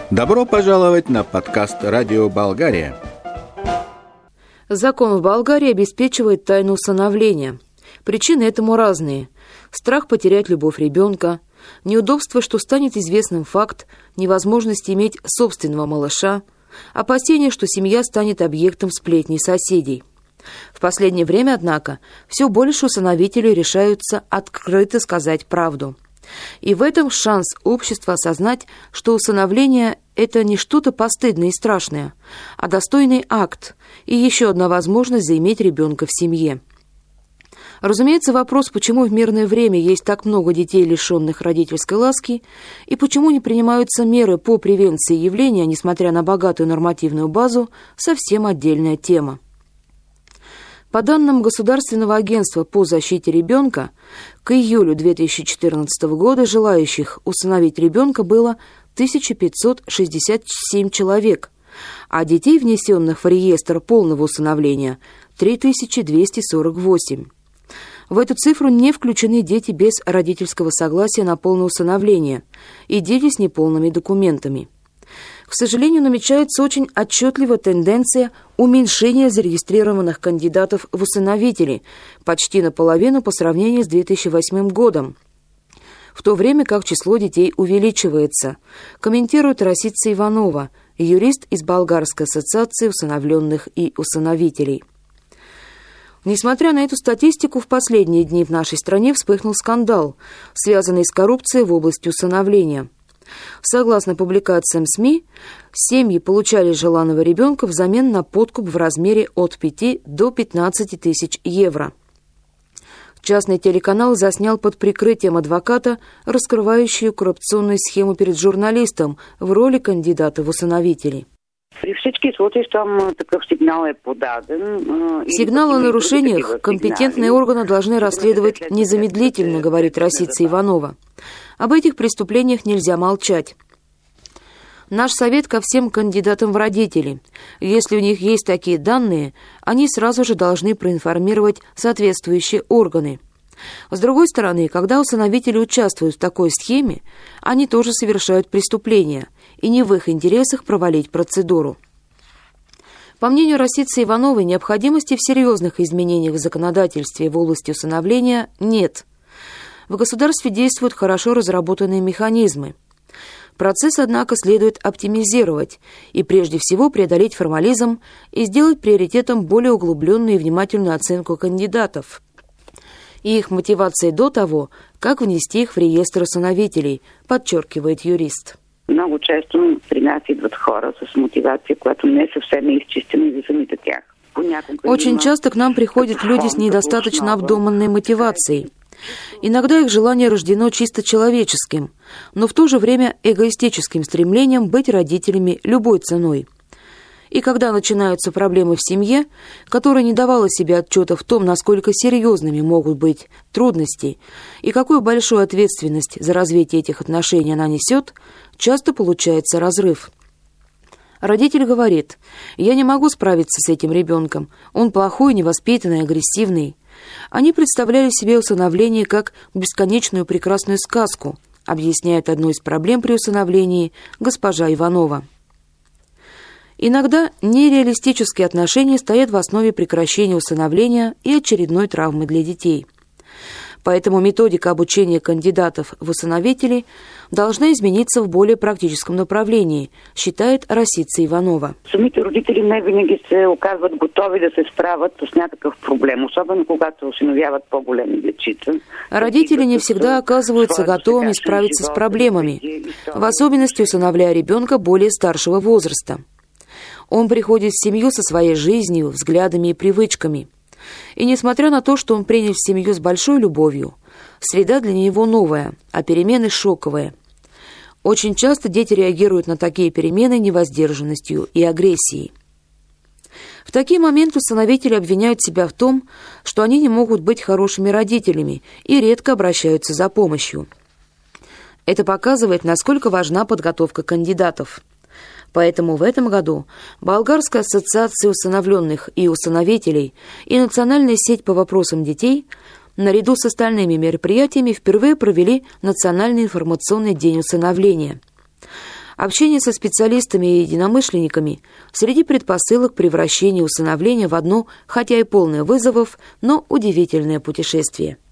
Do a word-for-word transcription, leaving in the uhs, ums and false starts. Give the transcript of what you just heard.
Добро пожаловать на подкаст «Радио Болгария». Закон в Болгарии обеспечивает тайну усыновления. Причины этому разные. Страх потерять любовь ребенка, неудобство, что станет известным факт, невозможность иметь собственного малыша, опасение, что семья станет объектом сплетней соседей. В последнее время, однако, все больше усыновителей решаются открыто сказать правду. И в этом шанс общества осознать, что усыновление – это не что-то постыдное и страшное, а достойный акт и еще одна возможность заиметь ребенка в семье. Разумеется, вопрос, почему в мирное время есть так много детей, лишенных родительской ласки, и почему не принимаются меры по превенции явления, несмотря на богатую нормативную базу, совсем отдельная тема. По данным Государственного агентства по защите ребенка, к июлю две тысячи четырнадцатого года желающих усыновить ребенка было тысяча пятьсот шестьдесят семь человек, а детей, внесенных в реестр полного усыновления, три тысячи двести сорок восемь. В эту цифру не включены дети без родительского согласия на полное усыновление и дети с неполными документами. К сожалению, намечается очень отчетливая тенденция уменьшения зарегистрированных кандидатов в усыновители почти наполовину по сравнению с две тысячи восьмым годом, в то время как число детей увеличивается, комментирует Росица Иванова, юрист из Болгарской ассоциации усыновленных и усыновителей. Несмотря на эту статистику, в последние дни в нашей стране вспыхнул скандал, связанный с коррупцией в области усыновления. Согласно публикациям СМИ, семьи получали желанного ребенка взамен на подкуп в размере от пяти до пятнадцати тысяч евро. Частный телеканал заснял под прикрытием адвоката раскрывающую коррупционную схему перед журналистом в роли кандидата в усыновители. Сигнал о нарушениях компетентные органы должны расследовать незамедлительно, говорит Росица Иванова. Об этих преступлениях нельзя молчать. Наш совет ко всем кандидатам в родители. Если у них есть такие данные, они сразу же должны проинформировать соответствующие органы. С другой стороны, когда усыновители участвуют в такой схеме, они тоже совершают преступления, и не в их интересах провалить процедуру. По мнению Росицы Ивановой, необходимости в серьезных изменениях в законодательстве в области усыновления нет. В государстве действуют хорошо разработанные механизмы. Процесс, однако, следует оптимизировать и прежде всего преодолеть формализм и сделать приоритетом более углубленную и внимательную оценку кандидатов и их мотивации до того, как внести их в реестр усыновителей, подчеркивает юрист. Много често при нас идват хора с мотивацией, която не съвсем е изчистена и за самите тях. Очень часто к нам приходят люди с недостаточно обдуманной мотивацией. Иногда их желание рождено чисто человеческим, но в то же время эгоистическим стремлением быть родителями любой ценой. И когда начинаются проблемы в семье, которая не давала себе отчета в том, насколько серьезными могут быть трудности и какую большую ответственность за развитие этих отношений она несет, часто получается разрыв. Родитель говорит: «Я не могу справиться с этим ребенком, он плохой, невоспитанный, агрессивный». Они представляли себе усыновление как бесконечную прекрасную сказку, объясняет одну из проблем при усыновлении госпожа Иванова. Иногда нереалистические отношения стоят в основе прекращения усыновления и очередной травмы для детей. Поэтому методика обучения кандидатов в усыновители должна измениться в более практическом направлении, считает Росица Иванова. Самите родители не винаги се оказват готови да се справят с някакъв проблем, особенно когато усиновяват по-големи дечица. Родители не всегда оказываются готовыми справиться с проблемами, в особенности усыновляя ребенка более старшего возраста. Он приходит в семью со своей жизнью, взглядами и привычками. И несмотря на то, что он принял в семью с большой любовью, среда для него новая, а перемены шоковые. Очень часто дети реагируют на такие перемены невоздержанностью и агрессией. В такие моменты усыновители обвиняют себя в том, что они не могут быть хорошими родителями и редко обращаются за помощью. Это показывает, насколько важна подготовка кандидатов. Поэтому в этом году Болгарская ассоциация усыновленных и усыновителей и Национальная сеть по вопросам детей наряду с остальными мероприятиями впервые провели Национальный информационный день усыновления. Общение со специалистами и единомышленниками среди предпосылок превращения усыновления в одно, хотя и полное вызовов, но удивительное путешествие.